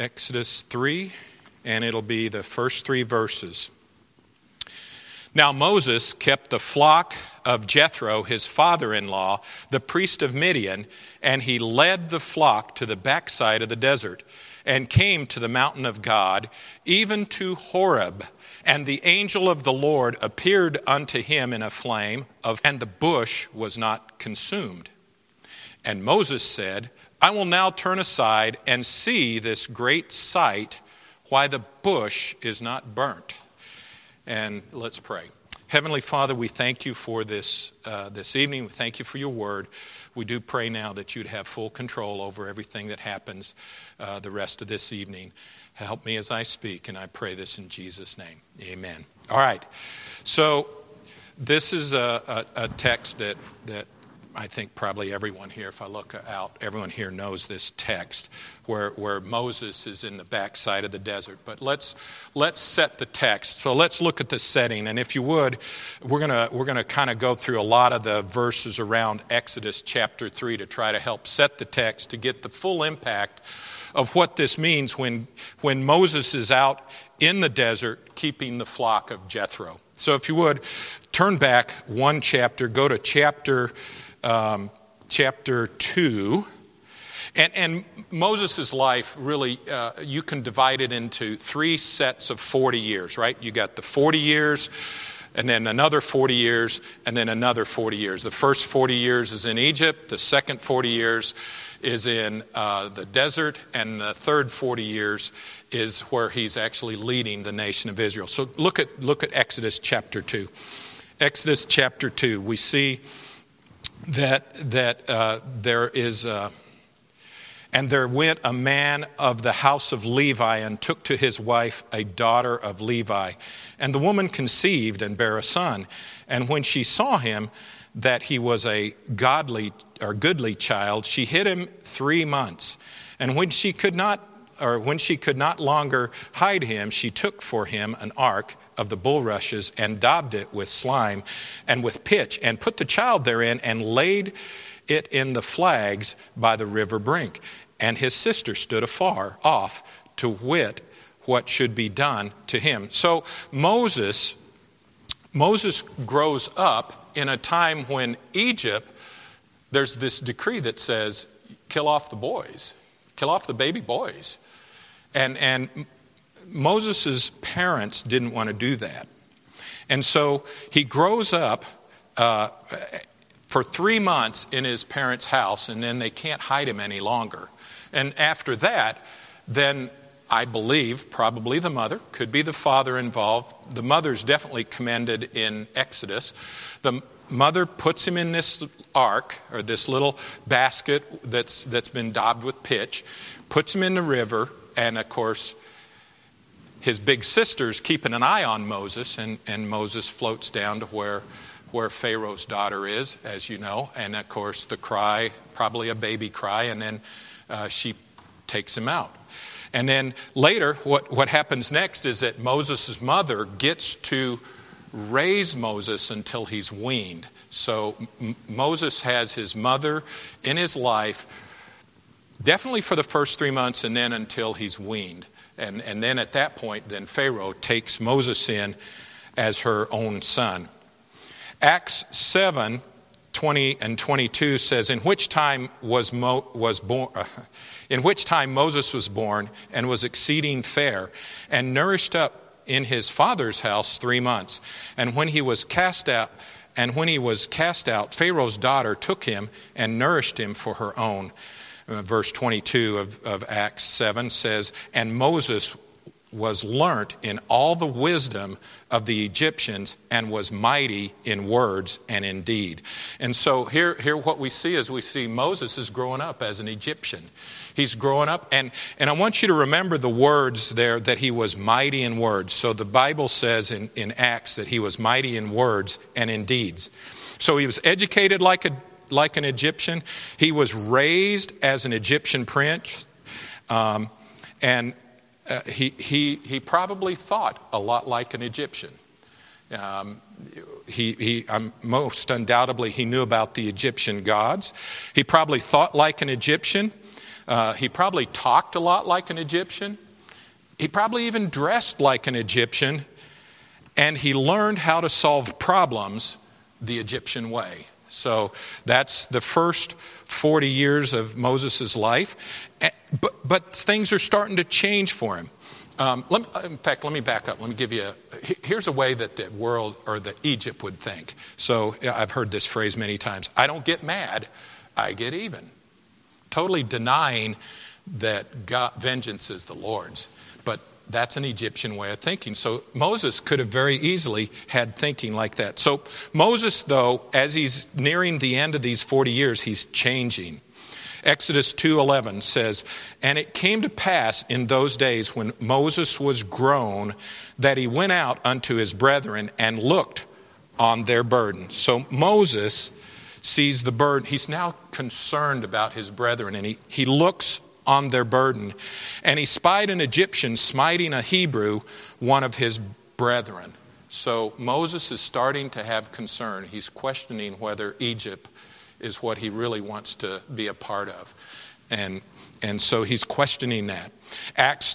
Exodus 3, and it'll be the first 3 verses. Now Moses kept the flock of Jethro, his father-in-law, the priest of Midian, and he led the flock to the backside of the desert and came to the mountain of God, even to Horeb. And the angel of the Lord appeared unto him in a flame, and the bush was not consumed. And Moses said, I will now turn aside and see this great sight, why the bush is not burnt. And let's pray. Heavenly Father, we thank you for this evening. We thank you for your word. We do pray now that you'd have full control over everything that happens the rest of this evening. Help me as I speak, and I pray this in Jesus' name. Amen. All right. So this is a text that I think probably everyone here, if I look out, everyone here knows this text where Moses is in the backside of the desert. But let's set the text. So let's look at the setting. And if you would, we're gonna kind of go through a lot of the verses around Exodus chapter 3 to try to help set the text to get the full impact of what this means when Moses is out in the desert keeping the flock of Jethro. So if you would, turn back one chapter, go to chapter 2. And Moses' life really, you can divide it into 3 sets of 40 years, right? You got the 40 years, and then another 40 years, and then another 40 years. The first 40 years is in Egypt. The second 40 years is in the desert. And the third 40 years is where he's actually leading the nation of Israel. So look at Exodus chapter 2. Exodus chapter 2, we see that there is... And there went a man of the house of Levi and took to his wife a daughter of Levi. And the woman conceived and bare a son. And when she saw him, that he was a goodly child, she hid him 3 months. And when she could not longer hide him, she took for him an ark of the bulrushes and daubed it with slime and with pitch, and put the child therein and laid it in the flags by the river brink. And his sister stood afar off to wit what should be done to him. So Moses grows up in a time when Egypt, there's this decree that says, kill off the boys, kill off the baby boys. And Moses' parents didn't want to do that. And so he grows up for 3 months in his parents' house, and then they can't hide him any longer. And after that, then I believe probably the mother, could be the father involved. The mother's definitely commended in Exodus. The mother puts him in this ark, or this little basket that's been daubed with pitch, puts him in the river, and of course his big sister's keeping an eye on Moses, and Moses floats down to where Pharaoh's daughter is, as you know, and of course the cry, probably a baby cry, and then she takes him out. And then later, what happens next is that Moses' mother gets to raise Moses until he's weaned. So Moses has his mother in his life, definitely for the first 3 months, and then until he's weaned. And then at that point, then Pharaoh takes Moses in as her own son. Acts 7:20 and 22 says, in which time Moses was born and was exceeding fair, and nourished up in his father's house 3 months. And when he was cast out, Pharaoh's daughter took him and nourished him for her own. Verse 22 of Acts 7 says, and Moses was learnt in all the wisdom of the Egyptians and was mighty in words and in deed. And so here what we see is Moses is growing up as an Egyptian. He's growing up, and I want you to remember the words there, that he was mighty in words. So the Bible says in Acts that he was mighty in words and in deeds. So he was educated like an Egyptian. He was raised as an Egyptian prince, and he probably thought a lot like an Egyptian. Most undoubtedly he knew about the Egyptian gods. He probably thought like an Egyptian. He probably talked a lot like an Egyptian. He probably even dressed like an Egyptian. And he learned how to solve problems the Egyptian way. So that's the first 40 years of Moses' life. But things are starting to change for him. In fact, let me back up. Let me give you here's a way that the world or the Egypt would think. So I've heard this phrase many times. I don't get mad, I get even. Totally denying that vengeance is the Lord's. But that's an Egyptian way of thinking. So Moses could have very easily had thinking like that. So Moses, though, as he's nearing the end of these 40 years, he's changing. Exodus 2:11 says, "And it came to pass in those days when Moses was grown that he went out unto his brethren and looked on their burden." So Moses sees the burden. He's now concerned about his brethren, and he looks on their burden. And he spied an Egyptian smiting a Hebrew, one of his brethren. So Moses is starting to have concern. He's questioning whether Egypt is what he really wants to be a part of. And so he's questioning that. Acts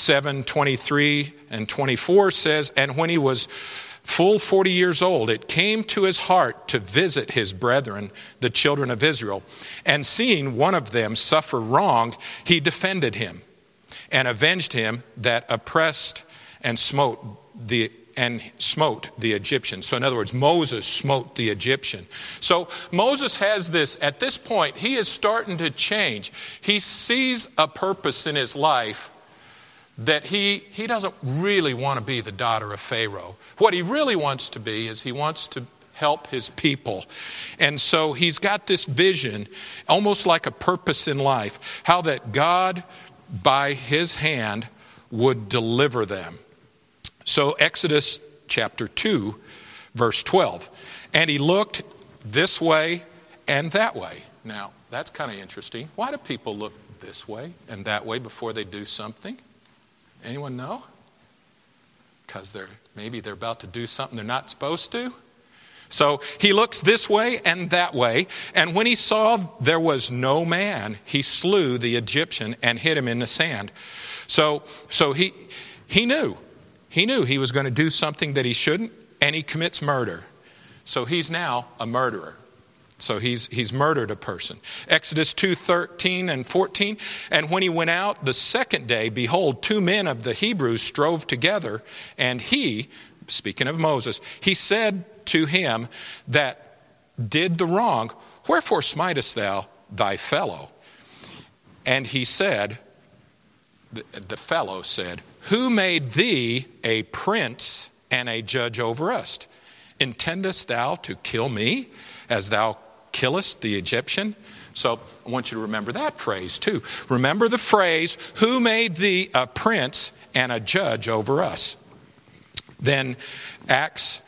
7:23 and 24 says, "And when he was full 40 years old, it came to his heart to visit his brethren, the children of Israel. And seeing one of them suffer wrong, he defended him and avenged him that oppressed and smote the Egyptian." So in other words, Moses smote the Egyptian. So Moses has this, at this point, he is starting to change. He sees a purpose in his life that he doesn't really want to be the daughter of Pharaoh. What he really wants to be is he wants to help his people. And so he's got this vision, almost like a purpose in life, how that God, by his hand, would deliver them. So Exodus chapter 2, verse 12. "And he looked this way and that way." Now, that's kind of interesting. Why do people look this way and that way before they do something? Anyone know? Because maybe they're about to do something they're not supposed to. So he looks this way and that way. And when he saw there was no man, he slew the Egyptian and hid him in the sand. So he knew. He knew he was going to do something that he shouldn't, and he commits murder. So he's now a murderer. So he's murdered a person. Exodus 2:13 and 14. "And when he went out the second day, behold, 2 men of the Hebrews strove together. And he," speaking of Moses, "he said to him that did the wrong, Wherefore smitest thou thy fellow? And he said," the fellow said, "Who made thee a prince and a judge over us? Intendest thou to kill me as thou killest the Egyptian?" So I want you to remember that phrase too. Remember the phrase, "Who made thee a prince and a judge over us?" Then Acts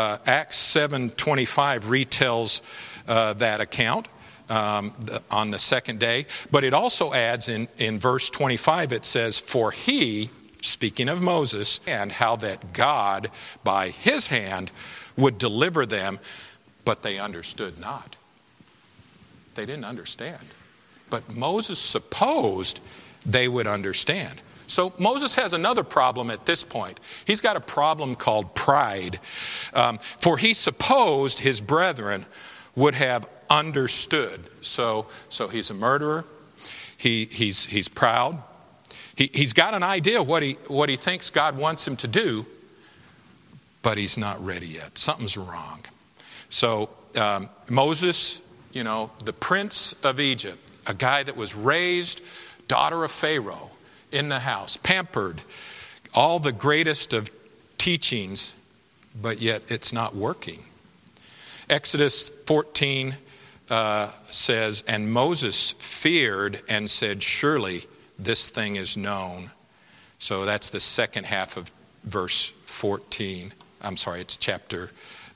7:25 retells that account on the second day. But it also adds in verse 25, it says, "For he," speaking of Moses, "and how that God by his hand would deliver them, but they understood not." They didn't understand. But Moses supposed they would understand. So Moses has another problem at this point. He's got a problem called pride. For he supposed his brethren would have understood. So he's a murderer. He's proud. He's got an idea what he thinks God wants him to do, but he's not ready yet. Something's wrong. So Moses, the prince of Egypt, a guy that was raised daughter of Pharaoh in the house, pampered, all the greatest of teachings, but yet it's not working. Exodus 14 says, "And Moses feared and said, Surely this thing is known." So that's the second half of verse 14. I'm sorry, it's chapter,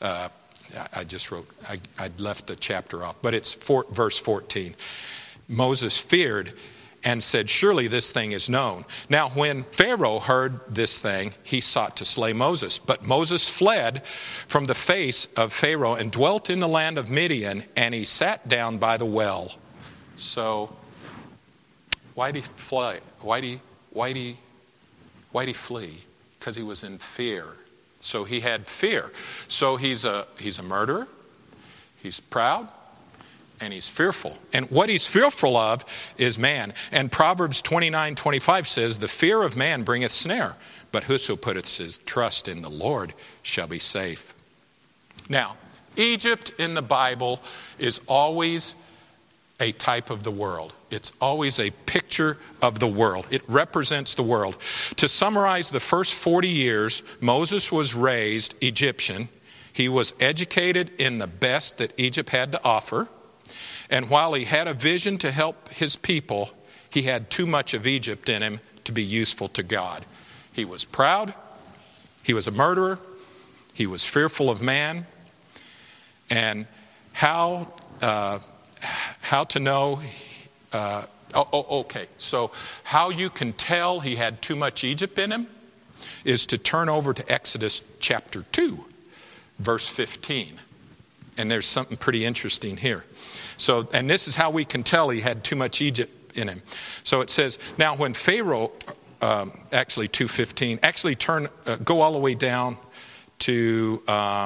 I left the chapter off, but it's verse 14. Moses feared and said, "Surely this thing is known." Now when Pharaoh heard this thing, he sought to slay Moses. But Moses fled from the face of Pharaoh and dwelt in the land of Midian, and he sat down by the well. So Why'd he fly? Why'd he flee? Because he was in fear. So he had fear. So he's a murderer. He's proud. And he's fearful. And what he's fearful of is man. And Proverbs 29:25 says, the fear of man bringeth snare, but whoso putteth his trust in the Lord shall be safe. Now, Egypt in the Bible is always a type of the world. It's always a picture of the world. It represents the world. To summarize the first 40 years, Moses was raised Egyptian. He was educated in the best that Egypt had to offer. And while he had a vision to help his people, he had too much of Egypt in him to be useful to God. He was proud. He was a murderer. He was fearful of man. And how to know, okay. So how you can tell he had too much Egypt in him is to turn over to Exodus chapter 2, verse 15. And there's something pretty interesting here. So, and this is how we can tell he had too much Egypt in him. So it says, now when Pharaoh, actually 2:15, actually go all the way down to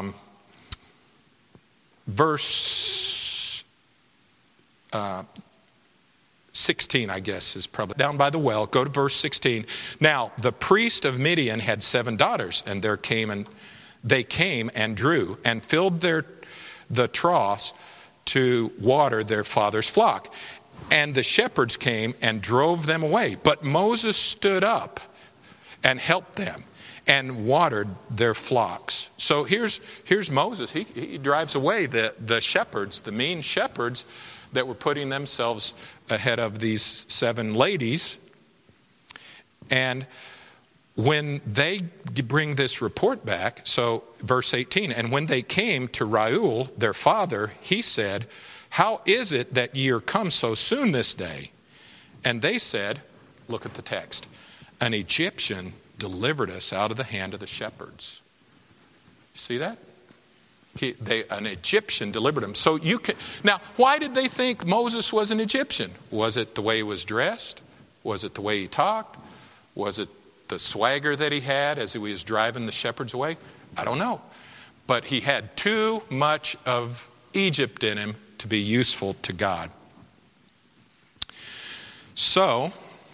verse 16, I guess, is probably down by the well. Go to verse 16. Now, the priest of Midian had 7 daughters, and they came and drew and filled the troughs to water their father's flock. And the shepherds came and drove them away. But Moses stood up and helped them and watered their flocks. So here's Moses. He drives away the shepherds, the mean shepherds that were putting themselves ahead of these 7 ladies. And when they bring this report back, so verse 18, and when they came to Reuel, their father, he said, how is it that ye are come so soon this day? And they said, look at the text, an Egyptian delivered us out of the hand of the shepherds. See that? An Egyptian delivered him. So now, why did they think Moses was an Egyptian? Was it the way he was dressed? Was it the way he talked? Was it the swagger that he had as he was driving the shepherds away? I don't know. But he had too much of Egypt in him to be useful to God. So,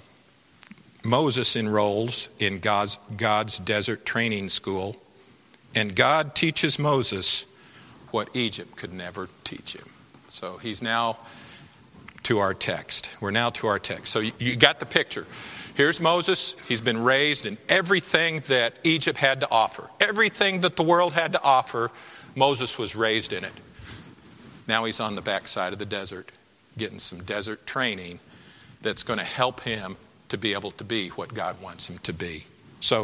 Moses enrolls in God's desert training school, and God teaches Moses what Egypt could never teach him. So he's now to our text. We're now to our text. So you got the picture. Here's Moses. He's been raised in everything that Egypt had to offer. Everything that the world had to offer, Moses was raised in it. Now he's on the backside of the desert, getting some desert training that's going to help him to be able to be what God wants him to be. So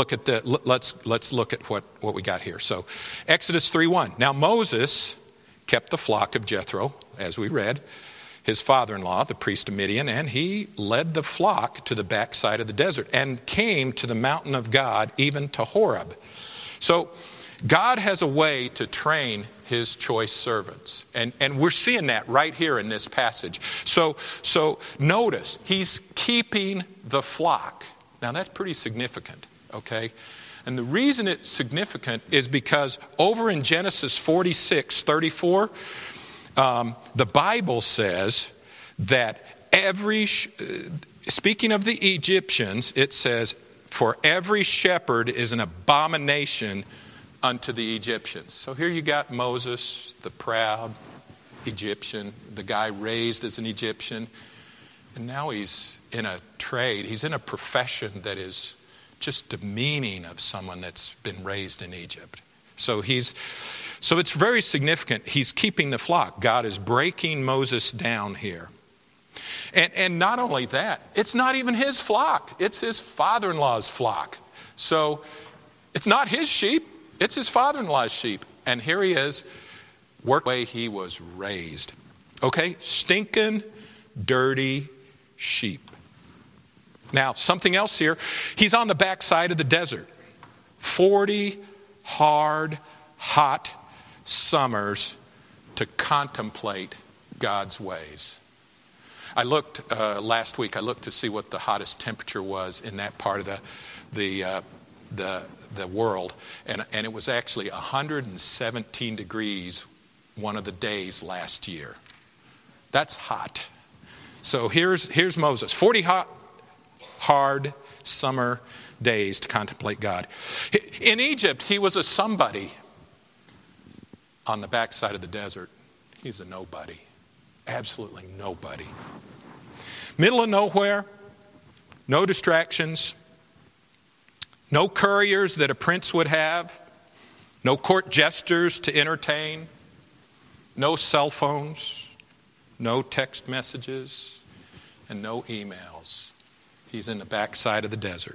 let's look at what we got here. So Exodus 3:1. Now Moses kept the flock of Jethro, as we read, his father-in-law, the priest of Midian, and he led the flock to the backside of the desert and came to the mountain of God, even to Horeb. So God has a way to train his choice servants. And we're seeing that right here in this passage. So notice, he's keeping the flock. Now that's pretty significant, okay? And the reason it's significant is because over in Genesis 46:34, the Bible says that speaking of the Egyptians, it says, for every shepherd is an abomination unto the Egyptians. So here you got Moses, the proud Egyptian, the guy raised as an Egyptian, and now he's in a trade, he's in a profession that is just demeaning of someone that's been raised in Egypt. So it's very significant. He's keeping the flock. God is breaking Moses down here. And not only that, it's not even his flock. It's his father-in-law's flock. So it's not his sheep. It's his father-in-law's sheep. And here he is, work the way he was raised. Okay? Stinking, dirty sheep. Now, something else here. He's on the backside of the desert. 40 hard, hot summers to contemplate God's ways. I looked last week. I looked to see what the hottest temperature was in that part of the world, and it was actually 117 degrees one of the days last year. That's hot. So here's Moses. 40 hot, hard summer days to contemplate God. In Egypt, he was a somebody. On the backside of the desert, he's a nobody. Absolutely nobody. Middle of nowhere, no distractions, no couriers that a prince would have, no court jesters to entertain, no cell phones, no text messages, and no emails. He's in the backside of the desert.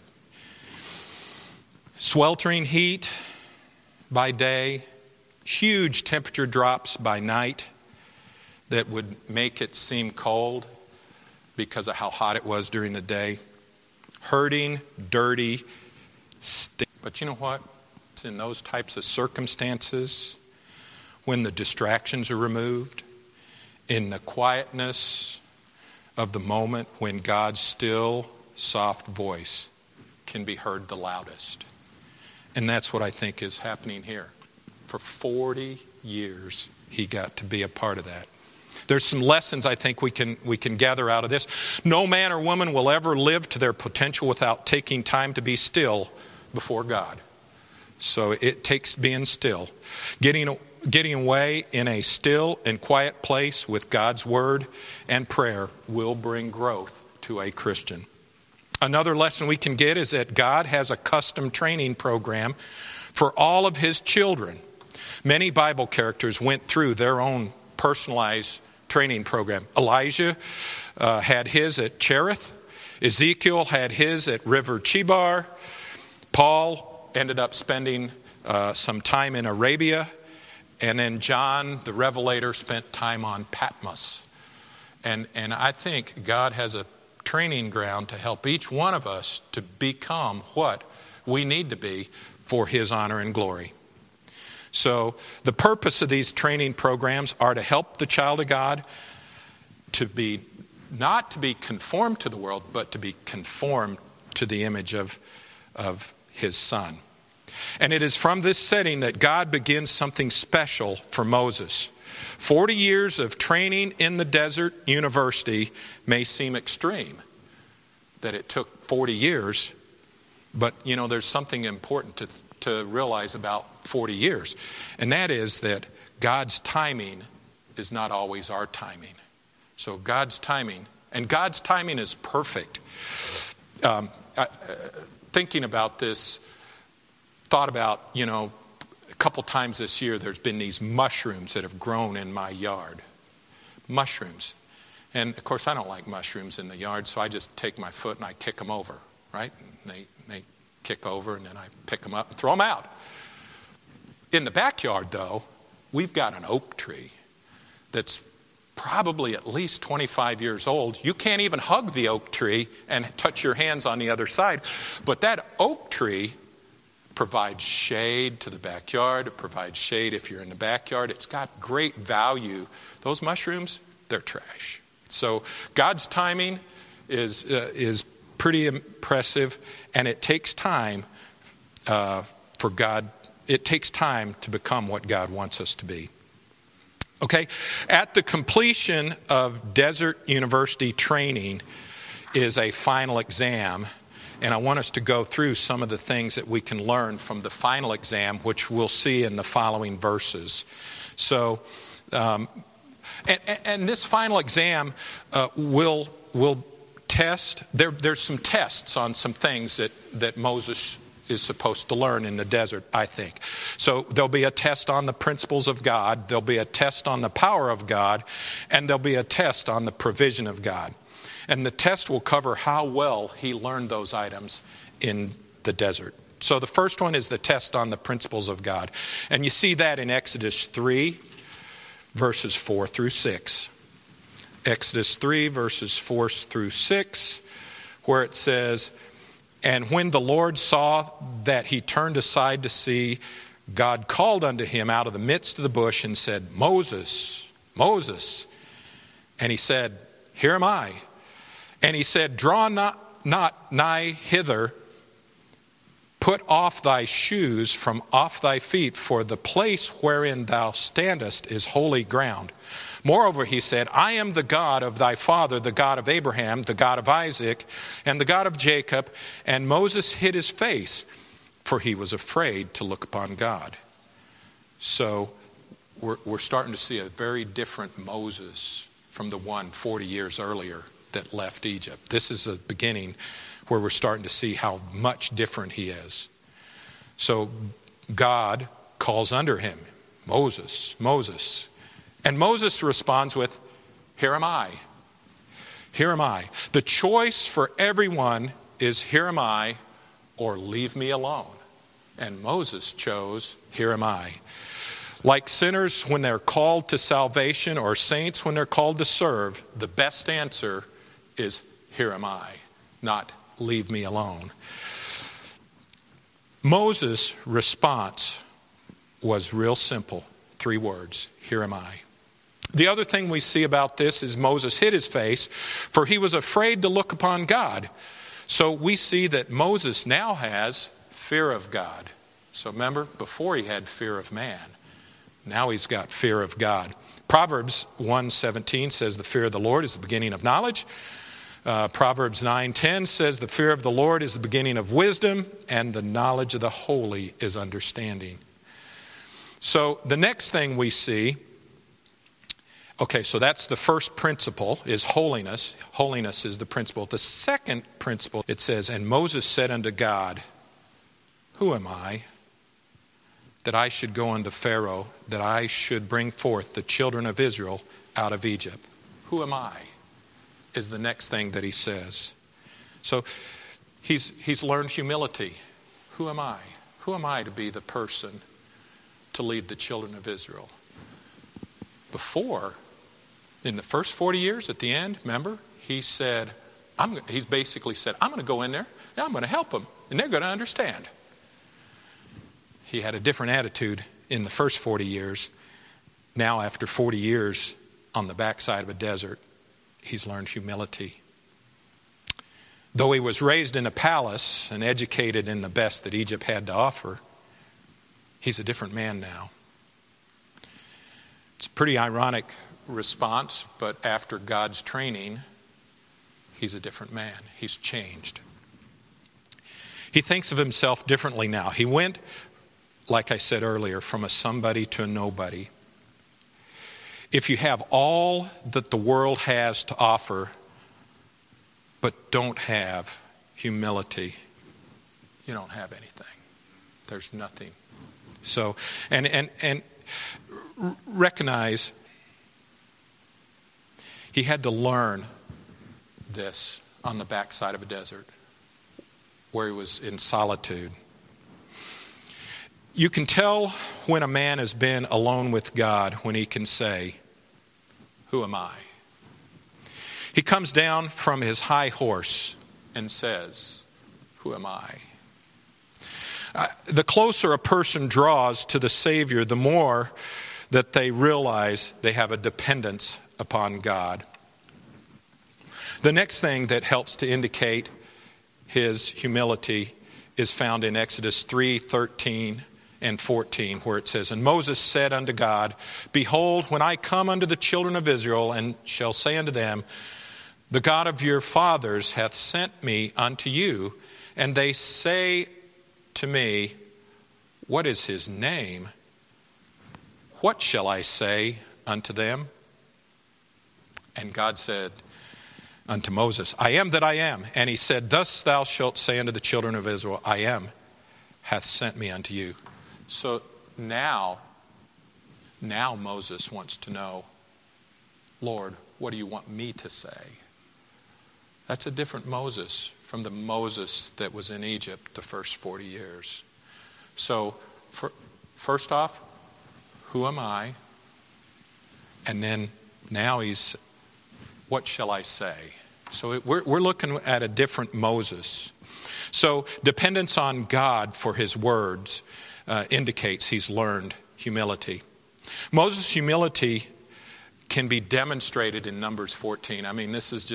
Sweltering heat by day, huge temperature drops by night that would make it seem cold because of how hot it was during the day. Hurting, dirty, stink. But you know what? It's in those types of circumstances, when the distractions are removed, in the quietness of the moment, when God's still, soft voice can be heard the loudest. And that's what I think is happening here. For 40 years, he got to be a part of that. There's some lessons I think we can gather out of this. No man or woman will ever live to their potential without taking time to be still before God. So it takes being still. Getting away in a still and quiet place with God's word and prayer will bring growth to a Christian. Another lesson we can get is that God has a custom training program for all of his children. Many Bible characters went through their own personalized training program. Elijah had his at Cherith. Ezekiel had his at River Chebar. Paul ended up spending some time in Arabia. And then John, the Revelator, spent time on Patmos. And I think God has a training ground to help each one of us to become what we need to be for his honor and glory. So the purpose of these training programs are to help the child of God to be, not to be conformed to the world, but to be conformed to the image of his Son. And it is from this setting that God begins something special for Moses. 40 years of training in the desert university may seem extreme, that it took 40 years, but there's something important to realize about 40 years, and that is that God's timing is not always our timing. So God's timing is perfect. Thinking about this, thought about, a couple times this year there's been these mushrooms that have grown in my yard. Mushrooms. And of course I don't like mushrooms in the yard, so I just take my foot and I kick them over, right? And they kick over, and then I pick them up and throw them out. In the backyard, though, we've got an oak tree that's probably at least 25 years old. You can't even hug the oak tree and touch your hands on the other side. But that oak tree provides shade to the backyard. It provides shade if you're in the backyard. It's got great value. Those mushrooms, they're trash. So God's timing is pretty impressive, and it takes time for God. It takes time to become what God wants us to be. Okay, at the completion of Desert University training is a final exam, and I want us to go through some of the things that we can learn from the final exam, which we'll see in the following verses. So, and this final exam will test. There's some tests on some things that Moses is supposed to learn in the desert, I think. So there'll be a test on the principles of God, there'll be a test on the power of God, and there'll be a test on the provision of God. And the test will cover how well he learned those items in the desert. So the first one is the test on the principles of God. And you see that in Exodus 3, verses 4 through 6. Exodus 3, verses 4 through 6, where it says, "And when the Lord saw that he turned aside to see, God called unto him out of the midst of the bush and said, Moses, Moses. And he said, Here am I. And he said, Draw not nigh hither, put off thy shoes from off thy feet, for the place wherein thou standest is holy ground. Moreover, he said, I am the God of thy father, the God of Abraham, the God of Isaac, and the God of Jacob. And Moses hid his face, for he was afraid to look upon God. So we're starting to see a very different Moses from the one 40 years earlier that left Egypt. This is a beginning where we're starting to see how much different he is. So God calls under him, Moses, Moses. And Moses responds with, Here am I. Here am I. The choice for everyone is here am I or leave me alone. And Moses chose, Here am I. Like sinners when they're called to salvation or saints when they're called to serve, the best answer is here am I, not leave me alone. Moses' response was real simple. 3 words, here am I. The other thing we see about this is Moses hid his face, for he was afraid to look upon God. So we see that Moses now has fear of God. So remember, before he had fear of man. Now he's got fear of God. Proverbs 1:17 says the fear of the Lord is the beginning of knowledge. Proverbs 9:10 says the fear of the Lord is the beginning of wisdom, and the knowledge of the holy is understanding. So the next thing we see, okay, so that's the first principle, is holiness. Holiness is the principle. The second principle, it says, And Moses said unto God, Who am I, that I should go unto Pharaoh, that I should bring forth the children of Israel out of Egypt? Who am I? Is the next thing that he says. So he's learned humility. Who am I? Who am I to be the person to lead the children of Israel? Before, in the first 40 years at the end, remember, he's basically said, I'm going to go in there, and I'm going to help them, and they're going to understand. He had a different attitude in the first 40 years. Now, after 40 years on the backside of a desert, he's learned humility. Though he was raised in a palace and educated in the best that Egypt had to offer, he's a different man now. It's a pretty ironic response, but after God's training, he's a different man. He's changed. He thinks of himself differently now. He went, like I said earlier, from a somebody to a nobody. If you have all that the world has to offer, but don't have humility, you don't have anything. There's nothing. So, and recognize he had to learn this on the backside of a desert where he was in solitude. You can tell when a man has been alone with God when he can say, Who am I? He comes down from his high horse and says, Who am I? The closer a person draws to the Savior, the more that they realize they have a dependence upon God. The next thing that helps to indicate his humility is found in Exodus 3:13 and 14, where it says, And Moses said unto God, Behold, when I come unto the children of Israel, and shall say unto them, The God of your fathers hath sent me unto you, and they say to me, What is his name? What shall I say unto them? And God said unto Moses, I am that I am. And he said, Thus thou shalt say unto the children of Israel, I am, hath sent me unto you. So now Moses wants to know, Lord, what do you want me to say? That's a different Moses from the Moses that was in Egypt the first 40 years. So first off, who am I? And then now he's, what shall I say? So we're looking at a different Moses. So dependence on God for his words indicates he's learned humility. Moses' humility can be demonstrated in Numbers 14. I mean,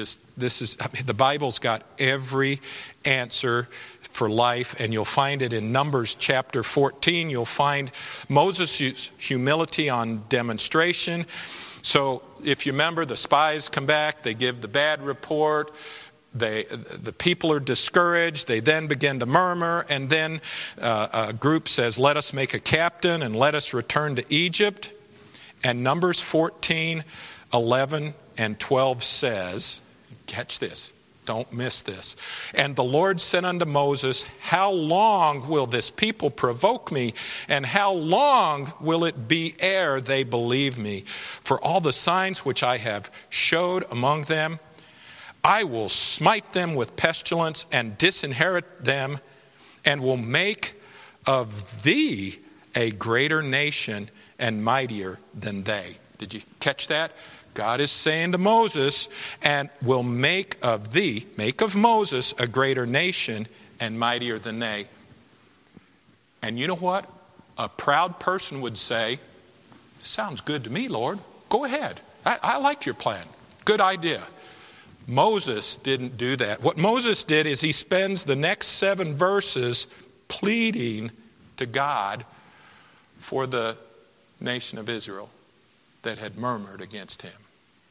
the Bible's got every answer for life, and you'll find it in Numbers chapter 14. You'll find Moses' humility on demonstration. So if you remember, the spies come back, they give the bad report, the people are discouraged, they then begin to murmur, and then a group says, let us make a captain and let us return to Egypt. And Numbers 14, 11, and 12 says, catch this, don't miss this. And the Lord said unto Moses, how long will this people provoke me? And how long will it be ere they believe me? For all the signs which I have showed among them, I will smite them with pestilence and disinherit them, and will make of thee a greater nation and mightier than they. Did you catch that? God is saying to Moses, and will make of Moses a greater nation and mightier than they. And you know what? A proud person would say, sounds good to me, Lord. Go ahead. I like your plan. Good idea. Moses didn't do that. What Moses did is he spends the next 7 verses pleading to God for the nation of Israel that had murmured against him.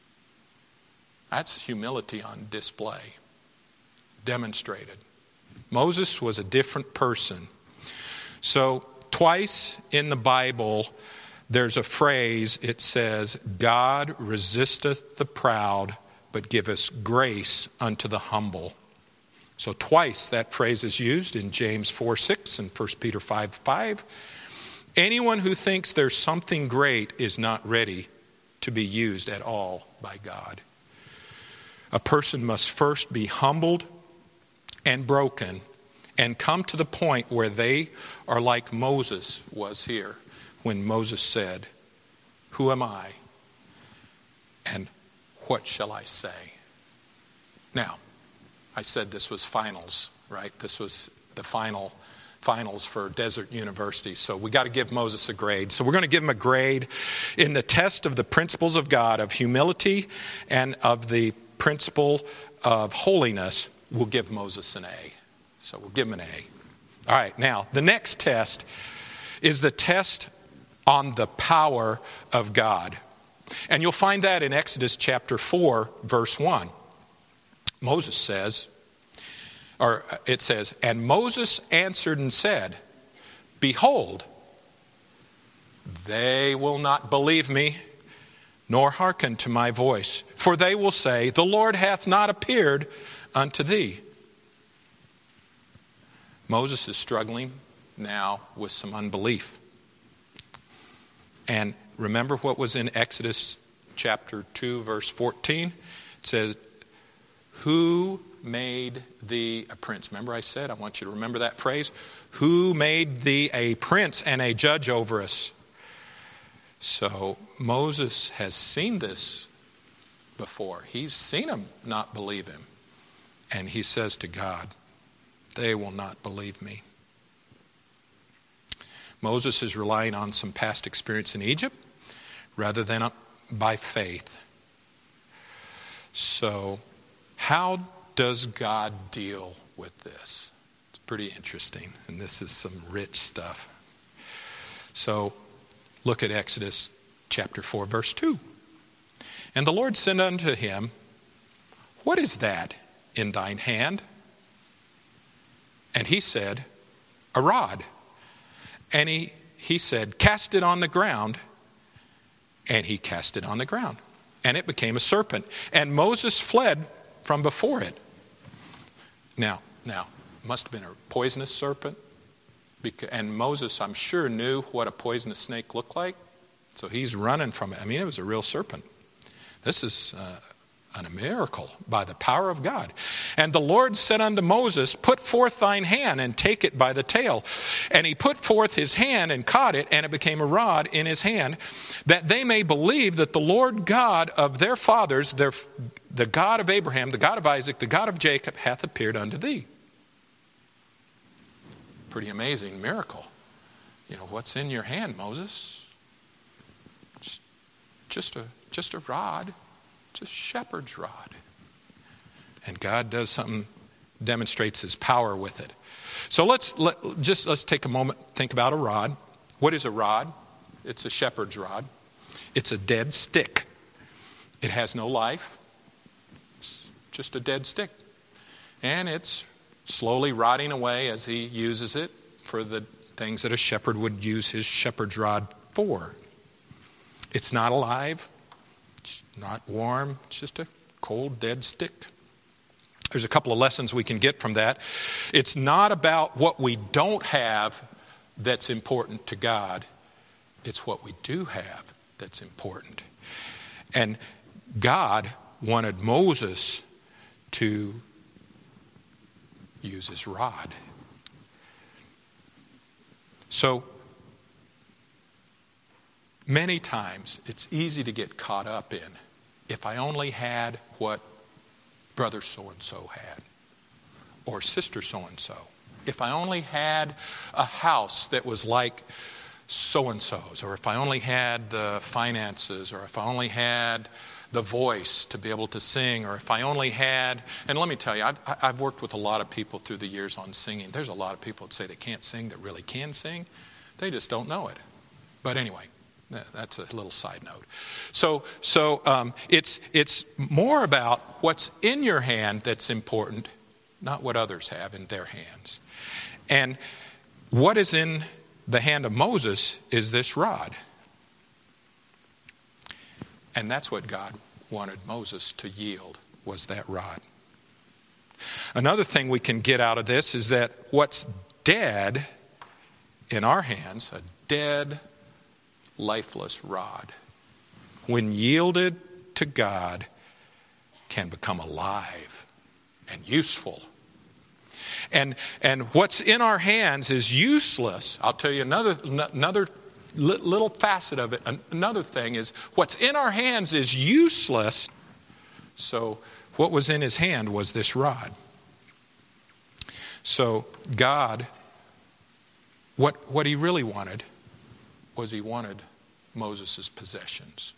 That's humility on display, demonstrated. Moses was a different person. So twice in the Bible, there's a phrase, it says, God resisteth the proud, but giveth grace unto the humble. So twice that phrase is used in James 4:6 and 1 Peter 5:5. Anyone who thinks there's something great is not ready to be used at all by God. A person must first be humbled and broken and come to the point where they are like Moses was here when Moses said, who am I and what shall I say? Now, I said this was finals, right? This was the finals for Desert University. So we got to give Moses a grade. So we're going to give him a grade in the test of the principles of God, of humility and of the principle of holiness. We'll give Moses an A. So we'll give him an A. All right, now the next test is the test on the power of God. And you'll find that in Exodus chapter 4, verse 1. Moses says, or it says, and Moses answered and said, behold, they will not believe me, nor hearken to my voice. For they will say, the Lord hath not appeared unto thee. Moses is struggling now with some unbelief. And remember what was in Exodus chapter 2, verse 14? It says, who made thee a prince? Remember I said, I want you to remember that phrase. Who made thee a prince and a judge over us? So Moses has seen this before. He's seen him not believe him. And he says to God, they will not believe me. Moses is relying on some past experience in Egypt rather than by faith. So how does God deal with this? It's pretty interesting, and this is some rich stuff. So look at Exodus chapter 4, verse 2. And the Lord said unto him, what is that in thine hand? And he said, a rod. And he said, cast it on the ground. And he cast it on the ground. And it became a serpent. And Moses fled from before it. Now, must have been a poisonous serpent. And Moses, I'm sure, knew what a poisonous snake looked like. So he's running from it. I mean, it was a real serpent. This is a miracle by the power of God. And the Lord said unto Moses, put forth thine hand and take it by the tail. And he put forth his hand and caught it, and it became a rod in his hand, that they may believe that the Lord God of their fathers, the God of Abraham, the God of Isaac, the God of Jacob, hath appeared unto thee. Pretty amazing miracle. You know, what's in your hand, Moses? Just just a rod. It's a shepherd's rod. And God does something, demonstrates his power with it. So let's take a moment, think about a rod. What is a rod? It's a shepherd's rod. It's a dead stick. It has no life. It's just a dead stick. And it's slowly rotting away as he uses it for the things that a shepherd would use his shepherd's rod for. It's not alive. It's not warm. It's just a cold, dead stick. There's a couple of lessons we can get from that. It's not about what we don't have that's important to God. It's what we do have that's important. And God wanted Moses to use his rod. So, many times it's easy to get caught up in, if I only had what brother so-and-so had, or sister so-and-so. If I only had a house that was like so-and-so's, or if I only had the finances, or if I only had the voice to be able to sing, or if I only had, and let me tell you, I've worked with a lot of people through the years on singing. There's a lot of people that say they can't sing that really can sing. They just don't know it. But anyway, that's a little side note. So it's more about what's in your hand that's important, not what others have in their hands. And what is in the hand of Moses is this rod. And that's what God wanted Moses to yield, was that rod. Another thing we can get out of this is that what's dead in our hands, a dead, lifeless rod, when yielded to God, can become alive and useful. And what's in our hands is useless. I'll tell you another little facet of it. Another thing is what's in our hands is useless. So what was in his hand was this rod. So God, what he really wanted was he wanted Moses' possessions.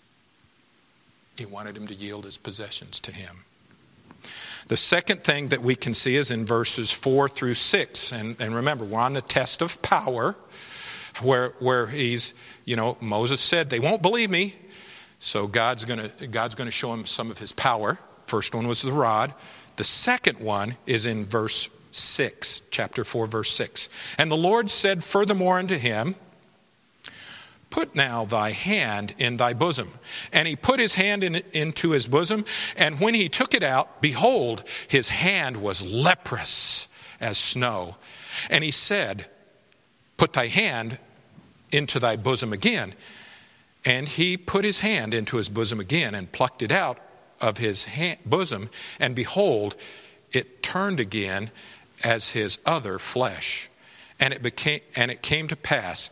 He wanted him to yield his possessions to him. The second thing that we can see is in verses 4 through 6. And remember, we're on the test of power where he's, Moses said, they won't believe me. So God's going to show him some of his power. First one was the rod. The second one is in verse 6, chapter 4, verse 6. And the Lord said furthermore unto him, put now thy hand in thy bosom. And he put his hand into his bosom, and when he took it out, behold, his hand was leprous as snow. And he said, put thy hand into thy bosom again. And he put his hand into his bosom again and plucked it out of his bosom. And behold, it turned again as his other flesh. And it came to pass,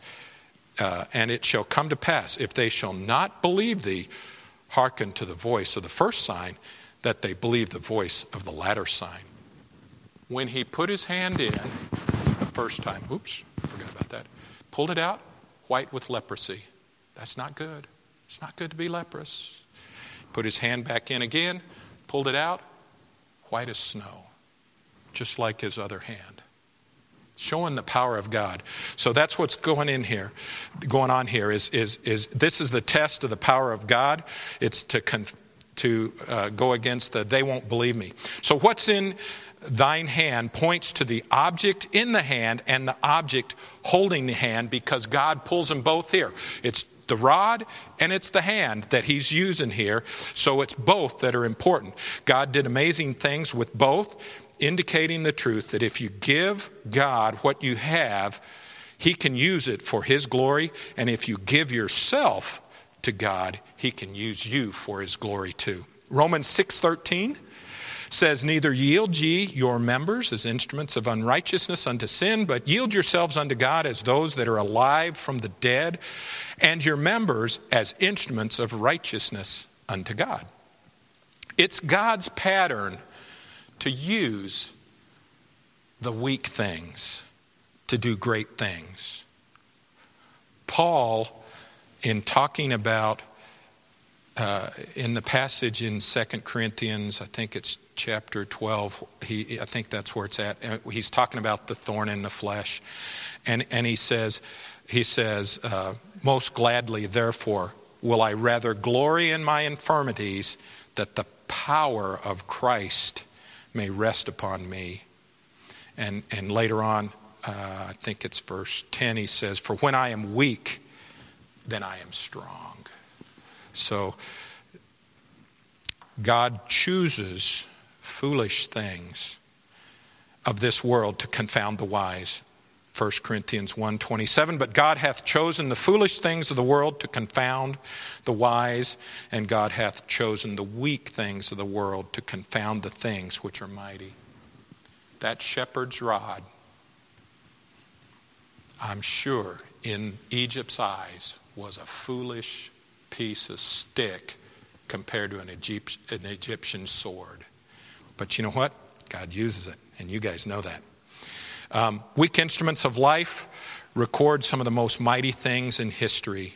and it shall come to pass, if they shall not believe thee, hearken to the voice of the first sign, that they believe the voice of the latter sign. When he put his hand in the first time, forgot about that, pulled it out, white with leprosy. That's not good. It's not good to be leprous. Put his hand back in again, pulled it out, white as snow, just like his other hand. Showing the power of God. So that's what's going on here. Is this is the test of the power of God. It's to go against the they won't believe me. So what's in thine hand points to the object in the hand and the object holding the hand, because God pulls them both here. It's the rod and it's the hand that he's using here. So it's both that are important. God did amazing things with both, indicating the truth that if you give God what you have, he can use it for his glory. And if you give yourself to God, he can use you for his glory too. Romans 6:13 says, neither yield ye your members as instruments of unrighteousness unto sin, but yield yourselves unto God as those that are alive from the dead, and your members as instruments of righteousness unto God. It's God's pattern to use the weak things to do great things. Paul, in talking about in the passage in 2 Corinthians, I think it's chapter 12, I think that's where it's at. He's talking about the thorn in the flesh. And he says, most gladly, therefore, will I rather glory in my infirmities, that the power of Christ may rest upon me. And later on, I think it's verse 10, he says, for when I am weak, then I am strong. So God chooses foolish things of this world to confound the wise. 1 Corinthians 1:27, but God hath chosen the foolish things of the world to confound the wise, and God hath chosen the weak things of the world to confound the things which are mighty. That shepherd's rod, I'm sure in Egypt's eyes, was a foolish piece of stick compared to an Egyptian sword. But you know what? God uses it, and you guys know that. Weak instruments of life record some of the most mighty things in history.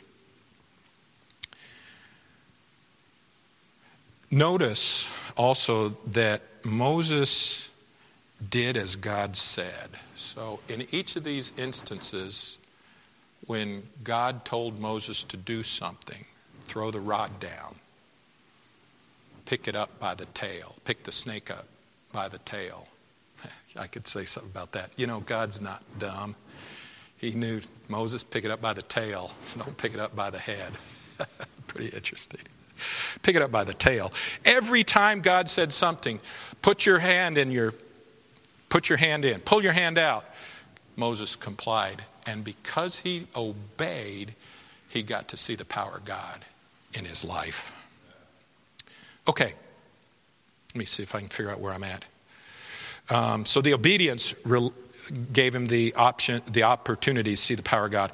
Notice also that Moses did as God said. So in each of these instances, when God told Moses to do something, throw the rod down, pick it up by the tail, pick the snake up by the tail. I could say something about that. You know, God's not dumb. He knew, Moses, pick it up by the tail. Don't pick it up by the head. Pretty interesting. Pick it up by the tail. Every time God said something, pull your hand in, pull your hand out. Moses complied. And because he obeyed, he got to see the power of God in his life. Okay. Let me see if I can figure out where I'm at. So the obedience gave him the opportunity to see the power of God.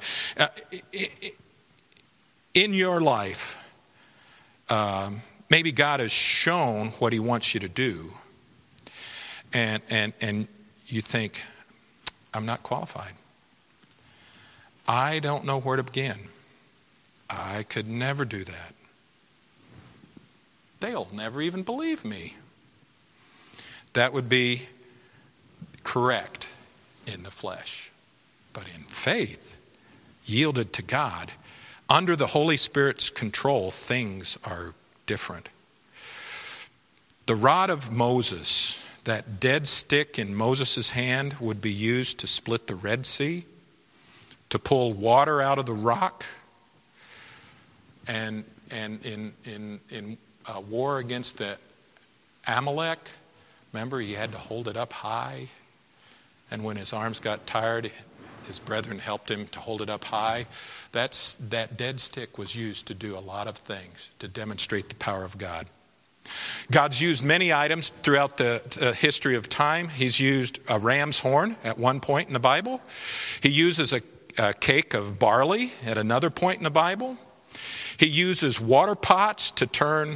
In your life, maybe God has shown what he wants you to do, and you think, I'm not qualified. I don't know where to begin. I could never do that. They'll never even believe me. That would be correct in the flesh. But in faith, yielded to God, under the Holy Spirit's control, things are different. The rod of Moses, that dead stick in Moses' hand, would be used to split the Red Sea, to pull water out of the rock, and in a war against the Amalek, remember, he had to hold it up high. And when his arms got tired, his brethren helped him to hold it up high. That dead stick was used to do a lot of things, to demonstrate the power of God. God's used many items throughout the history of time. He's used a ram's horn at one point in the Bible. He uses a cake of barley at another point in the Bible. He uses water pots to turn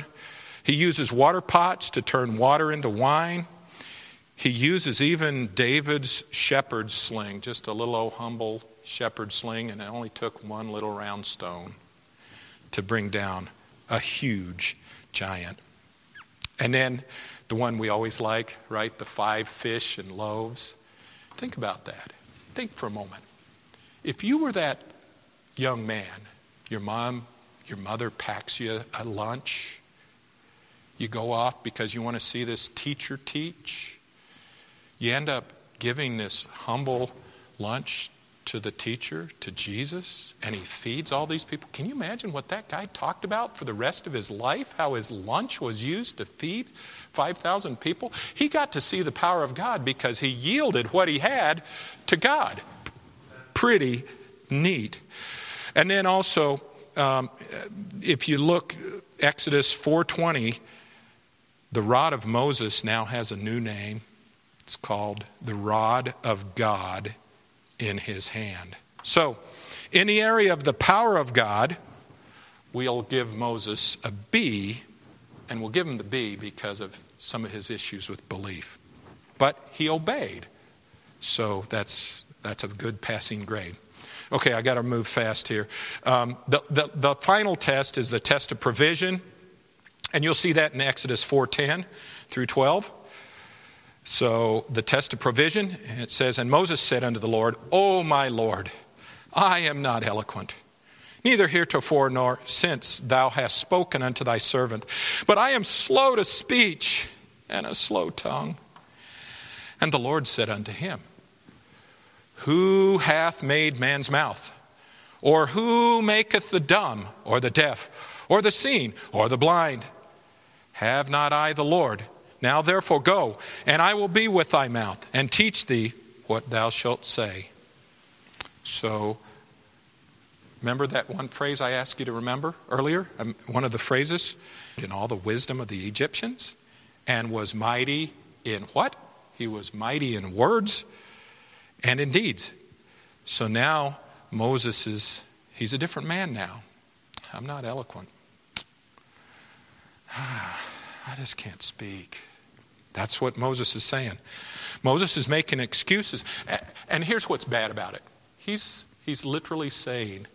water into wine. He uses even David's shepherd's sling, just a little old humble shepherd's sling, and it only took one little round stone to bring down a huge giant. And then the one we always like, right? The 5 fish and loaves. Think about that. Think for a moment. If you were that young man, your mother packs you a lunch. You go off because you want to see this teacher teach. You end up giving this humble lunch to the teacher, to Jesus, and he feeds all these people. Can you imagine what that guy talked about for the rest of his life? How his lunch was used to feed 5,000 people? He got to see the power of God because he yielded what he had to God. Pretty neat. And then also, if you look, Exodus 4:20, the rod of Moses now has a new name. It's called the rod of God in his hand. So, in the area of the power of God, we'll give Moses a B, and we'll give him the B because of some of his issues with belief. But he obeyed. So that's a good passing grade. Okay, I got to move fast here. The final test is the test of provision. And you'll see that in Exodus 4:10 through 12. So the test of provision, it says, "And Moses said unto the Lord, O my Lord, I am not eloquent, neither heretofore nor since thou hast spoken unto thy servant, but I am slow to speech and a slow tongue. And the Lord said unto him, Who hath made man's mouth? Or who maketh the dumb, or the deaf, or the seeing, or the blind? Have not I the Lord? Now therefore go, and I will be with thy mouth, and teach thee what thou shalt say." So, remember that one phrase I asked you to remember earlier? One of the phrases, in all the wisdom of the Egyptians, and was mighty in what? He was mighty in words and in deeds. So now Moses he's a different man now. I'm not eloquent. I just can't speak. That's what Moses is saying. Moses is making excuses. And here's what's bad about it. He's literally saying,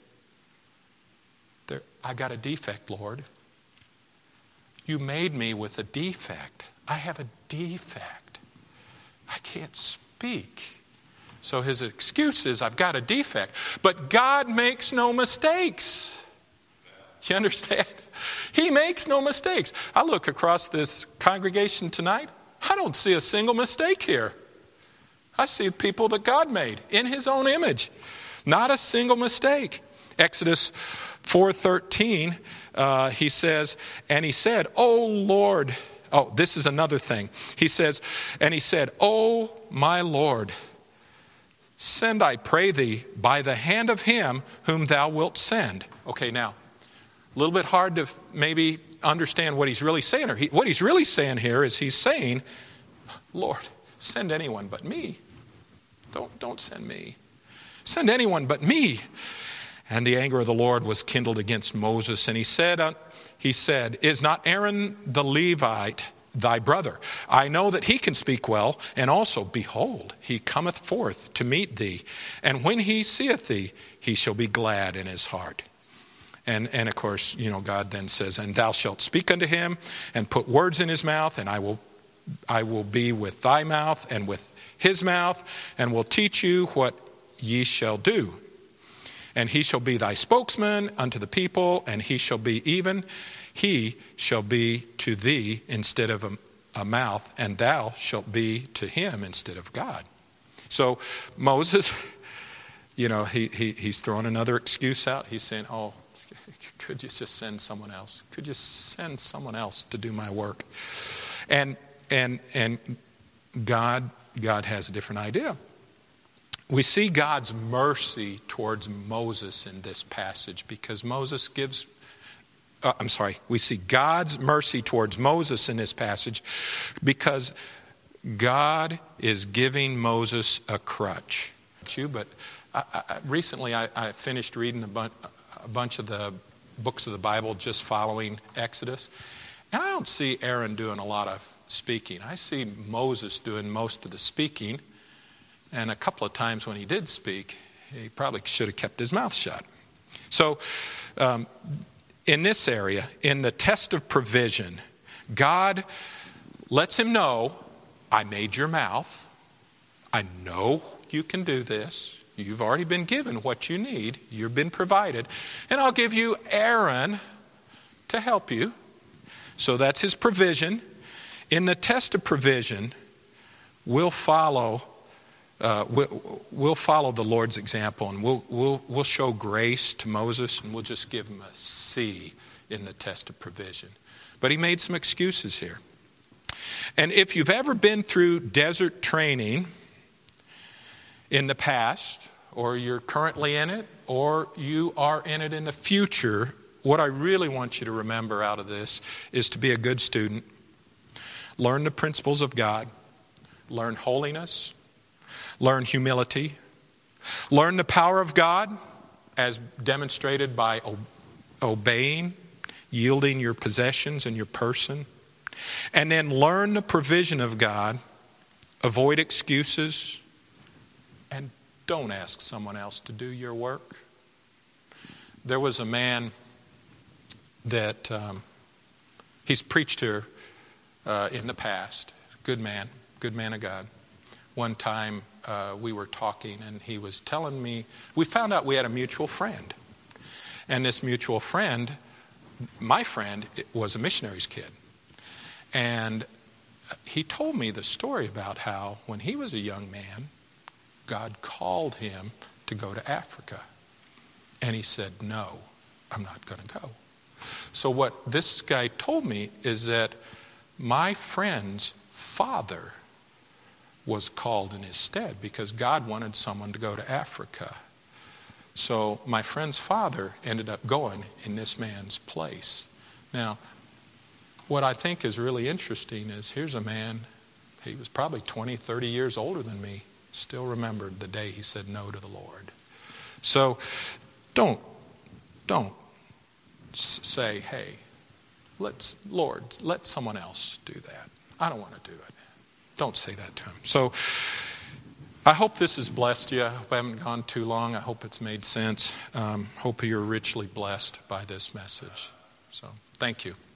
I got a defect, Lord. You made me with a defect. I have a defect. I can't speak. So his excuse is, I've got a defect. But God makes no mistakes. You understand? He makes no mistakes. I look across this congregation tonight. I don't see a single mistake here. I see people that God made in his own image. Not a single mistake. Exodus 4:13, he says, and he said, "O Lord," oh, this is another thing. He says, and he said, "O my Lord, send, I pray thee, by the hand of him whom thou wilt send." Okay, now, a little bit hard to maybe understand what he's really saying. What he's really saying here is he's saying, "Lord, send anyone but me. Don't send me. Send anyone but me." And the anger of the Lord was kindled against Moses. And he said, "Is not Aaron the Levite thy brother? I know that he can speak well. And also, behold, he cometh forth to meet thee. And when he seeth thee, he shall be glad in his heart." And of course, God then says, "And thou shalt speak unto him and put words in his mouth, and I will be with thy mouth and with his mouth, and will teach you what ye shall do. And he shall be thy spokesman unto the people, and he shall be to thee instead of a mouth, and thou shalt be to him instead of God." So Moses, he's throwing another excuse out. He's saying, "Oh, could you just send someone else? Could you send someone else to do my work?" And God has a different idea. We see God's mercy towards Moses in this passage because we see God's mercy towards Moses in this passage because God is giving Moses a crutch. But recently I finished reading a bunch of the books of the Bible just following Exodus, and I don't see Aaron doing a lot of speaking. I see Moses doing most of the speaking. And a couple of times when he did speak, he probably should have kept his mouth shut. So in this area, in the test of provision, God lets him know, I made your mouth. I know you can do this. You've already been given what you need. You've been provided. And I'll give you Aaron to help you. So that's his provision. In the test of provision, we'll follow the Lord's example, and we'll show grace to Moses, and we'll just give him a C in the test of provision. But he made some excuses here. And if you've ever been through desert training in the past, or you're currently in it, or you are in it in the future, what I really want you to remember out of this is to be a good student. Learn the principles of God. Learn holiness. Learn humility. Learn the power of God as demonstrated by obeying, yielding your possessions and your person. And then learn the provision of God. Avoid excuses. And don't ask someone else to do your work. There was a man that He's preached here in the past. Good man of God. One time we were talking and he was telling me, we found out we had a mutual friend. And this mutual friend, my friend, was a missionary's kid. And he told me the story about how when he was a young man, God called him to go to Africa. And he said, no, I'm not going to go. So what this guy told me is that my friend's father was called in his stead because God wanted someone to go to Africa. So my friend's father ended up going in this man's place. Now, what I think is really interesting is here's a man, he was probably 20, 30 years older than me, still remembered the day he said no to the Lord. So don't say, hey, Lord, let someone else do that. I don't want to do it. Don't say that to him. So I hope this has blessed you. I hope I haven't gone too long. I hope it's made sense. Hope you're richly blessed by this message. So thank you.